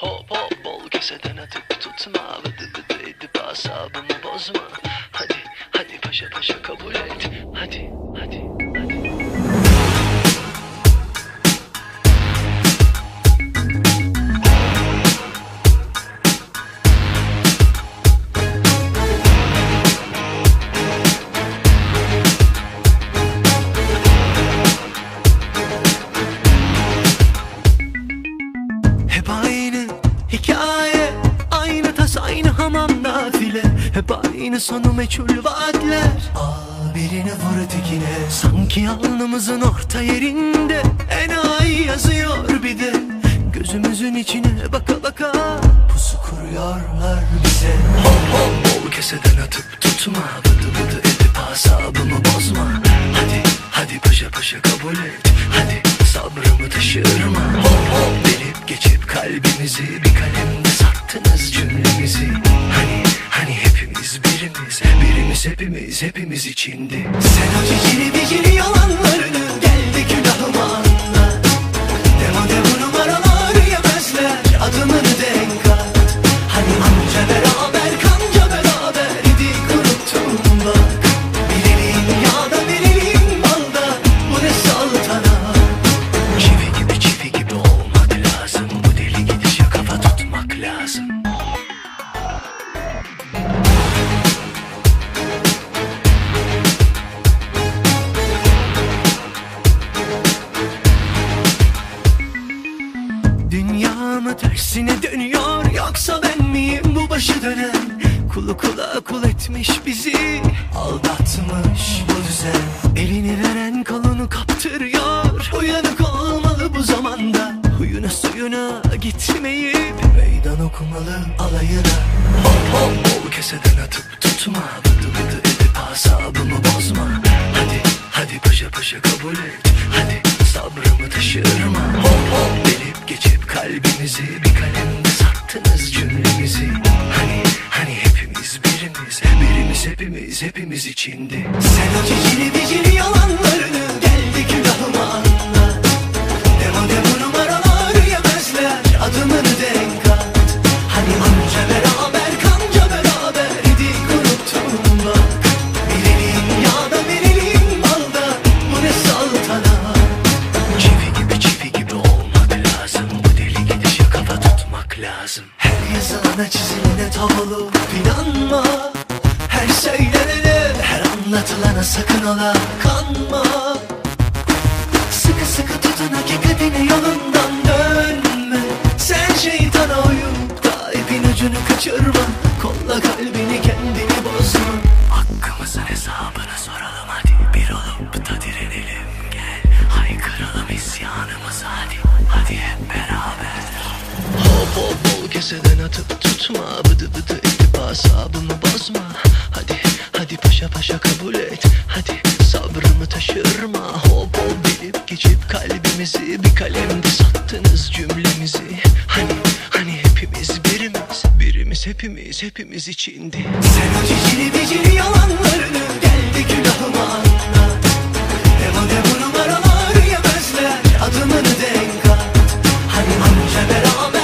Hop hop bol keseden atıp tutma, vıdı vıdı edip asabımı bozma. Hadi hadi paşa paşa kabul et. Hadi hadi hadi. Hep aynı hikaye, aynı tas aynı hamam nafile. Hep aynı sonu meçhul vaatler. Birini vur tekine. Sanki alnımızın orta yerinde enayi yazıyor bir de. Gözümüzün içine baka baka pusu kuruyorlar bize. Hop hop bol keseden atıp tutma, vıdı vıdı edip asabımı bozma. Hadi hadi paşa paşa kabul et. Hadi sabrımı taşırma. Hop hop delip geçip kalbimizi bir kalemde sattınız cümlemizi. Hani hepimiz birimiz, birimiz hepimiz, hepimiz içindi. Sen o cicili bicili yalanlarını geldi külahıma anlat. Demo numaralar yemezler, adımını denk at. Hani anca beraber kanca beraber idik unuttum bak. Bilelim yağda bilelim balda, bu ne saltanat. Çivi gibi olmak lazım. Bu deli gidişe kafa tutmak lazım. Dünya mı tersine dönüyor, yoksa ben miyim bu başı dönen? Kulu kula kul etmiş bizi, aldatmış bu düzen. Elini veren kolunu kaptırıyor, uyanık olmalı bu zamanda. Huyuna suyuna gitmeyip meydan okumalı alayına. Hop hop bol keseden atıp tutma, vıdı vıdı edip asabımı bozma. Hadi hadi paşa paşa kabul et. Hadi sabrımı taşırma. Hop hop delip geçip kalbimizi bir kalemde sattınız cümlemizi. Hani hepimiz birimiz, birimiz hepimiz, hepimiz içindi. Sen o cicili bicili yalanlarını geldi külahıma anlat. Demo numaralar yemezler, adımını denk at. Hani anca beraber kanca beraber idik unuttum bak. Bilelim yağda bilelim balda, bu ne saltanat. Çivi gibi olmak lazım. Bu deli gidişe kafa tutmak lazım. Her yazılana çizilene tavulu inanma. Her söylenene, her anlatılana sakın ola kanma. Sıkı sıkı tutun hakikatine, yolundan dönme. Sen şeytana uyup da ipin ucunu kaçırma. Kolla kalbini kendini bozma. Hakkımızın hesabını soralım hadi. Bir olup da direnelim gel. Haykıralım isyanımızı hadi. Hadi hep beraber. Hop hop bol keseden atıp tutma, vıdı vıdı edip asabımı bozma. Hadi hadi paşa paşa kabul et. Hadi sabrımı taşırma. Hop hop delip geçip kalbimizi bir kalemde sattınız cümlemizi. Hani hepimiz birimiz, birimiz hepimiz, hepimiz içindi. Sen o cicili bicili yalanlarını geldi külahıma anlat. Demo numaralar yemezler, adımını denk at. Hani anca beraber